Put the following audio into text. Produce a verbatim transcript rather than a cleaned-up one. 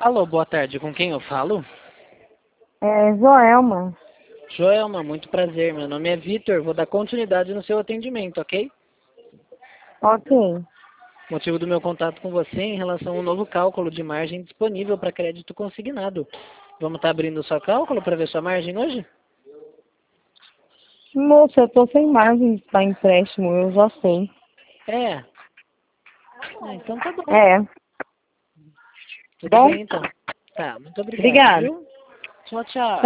Alô, boa tarde. Com quem eu falo? É, Joelma. Joelma, muito prazer. Meu nome é Vitor. Vou dar continuidade no seu atendimento, ok? Ok. Motivo do meu contato com você é em relação ao novo cálculo de margem disponível para crédito consignado. Vamos estar abrindo o seu cálculo para ver sua margem hoje? Moça, eu tô sem margem para empréstimo, eu já sei. É. Ah, então tá bom. É. Tudo Bom? bem, então. Tá, muito obrigado, Obrigada. viu? Tchau, tchau.